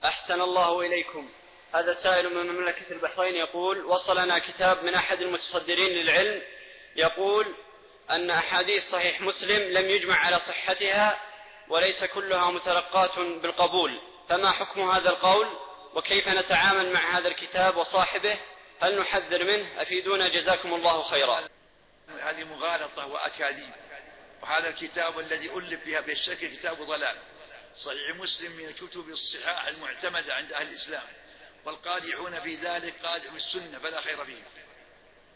أحسن الله إليكم. هذا سائل من مملكة البحرين يقول: وصلنا كتاب من أحد المتصدرين للعلم يقول أن أحاديث صحيح مسلم لم يجمع على صحتها وليس كلها متلقاة بالقبول، فما حكم هذا القول وكيف نتعامل مع هذا الكتاب وصاحبه؟ هل نحذر منه؟ أفيدونا جزاكم الله خيرا. هذه مغالطة وأكاذيب، وهذا الكتاب الذي ألف بها بالشك كتاب ضلال. صحيح مسلم من الكتب الصحاح المعتمدة عند أهل الإسلام، والقادحون في ذلك قادحوا السنة فلا خير فيه.